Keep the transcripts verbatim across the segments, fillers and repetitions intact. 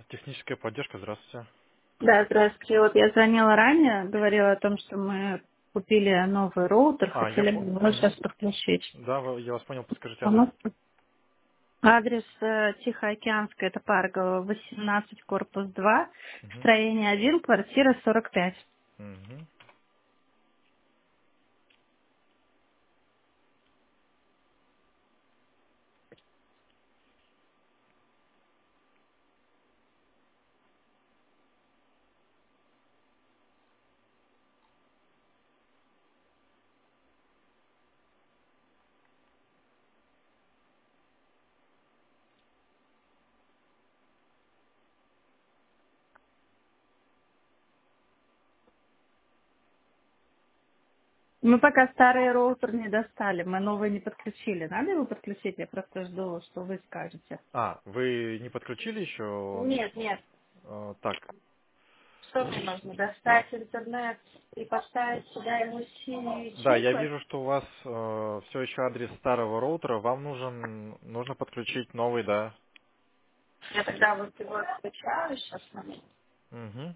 Техническая поддержка, здравствуйте. Да, здравствуйте. Вот я звонила ранее, говорила о том, что мы купили новый роутер, А, я... хотели по- бы его сейчас мгм. подключить. Да, вы- я вас понял, подскажите адрес. Помог- Адрес э, Тихоокеанская, это Паргова, восемнадцать, корпус два, Мгм. строение один, квартира сорок пять. Мгм. Мы пока старый роутер не достали, мы новый не подключили. Надо его подключить? Я просто жду, что вы скажете. А, вы не подключили еще? Нет, нет. Э, так, Что мне нужно? Достать интернет и поставить сюда ему синие да, я чипы? вижу, что у вас все еще адрес старого роутера. Вам нужен, нужно подключить новый, да. Я тогда вот его отключаю сейчас. Мгм.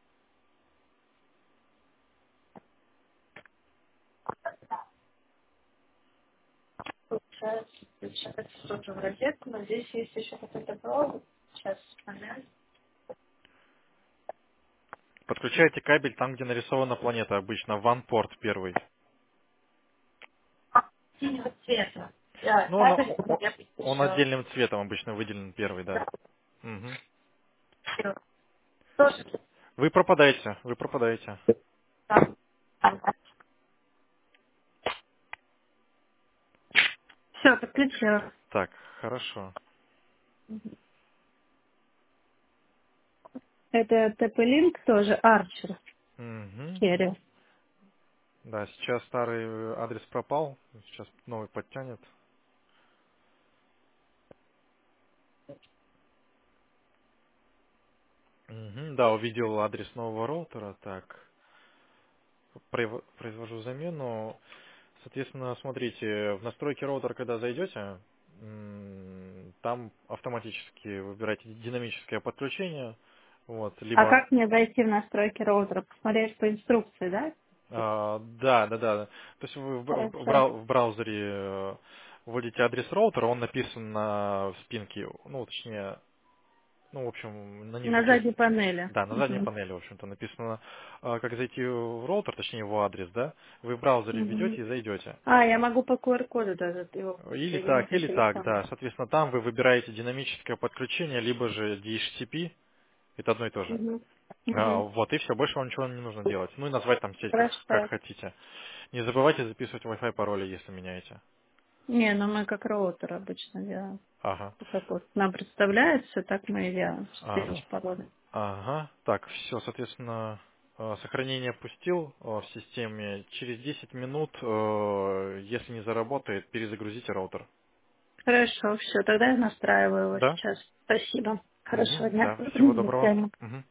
Получается, получается тоже в розетку, но здесь есть еще какой-то провод. Сейчас момент. Подключайте кабель там, где нарисована планета обычно, ван-порт первый. Синего цвета. Да, Ну, он, кабель о- я он подключила. отдельным цветом обычно выделен первый, да. Да, Мгм. всё. Тоже Вы пропадаете, вы пропадаете. там. Все, подключила. Так, хорошо. Это тэ пэ-линк тоже, Арчер Мгм. серия. Да, сейчас старый э, адрес пропал, сейчас новый подтянет. Мгм, да, увидел адрес нового роутера, так, произв- произвожу замену. Соответственно, смотрите, в настройки роутера, когда зайдете, м, там автоматически выбирайте динамическое подключение, вот, А либо, как мне зайти в настройки роутера? Посмотреть по инструкции, да? а, да, да, да, то есть вы в, б- в Хорошо. брау- в браузере э, вводите адрес роутера, он написан на спинке, ну, точнее, ну, в общем, на На нижней части. задней панели. Да, на задней Мгм. панели, в общем-то, написано, а, как зайти в роутер, точнее его адрес, да? Вы в браузере Мгм. введете и зайдете. А, я могу по ку ар коду даже его Или соединить так, на или так, телефон. да. Соответственно, там вы выбираете динамическое подключение, либо же ди эйч си пи, это одно и то же. Мгм. А, Мгм. вот, и все, больше вам ничего не нужно делать. Ну и назвать там сеть как, как Хорошо. хотите. Не забывайте записывать Wi-Fi пароли, если меняете. Не, ну мы как роутер обычно делаем. Ага. Как вот нам представляется, так мы и делаем. А, Четыре породы. ага. Так, все, соответственно, э, сохранение пустил э, в системе. Через десять минут, э, если не заработает, перезагрузите роутер. Хорошо, все, тогда я настраиваю его Да? сейчас. Спасибо. Угу, Хорошего дня. да. Всего До доброго. свидания. Мгм.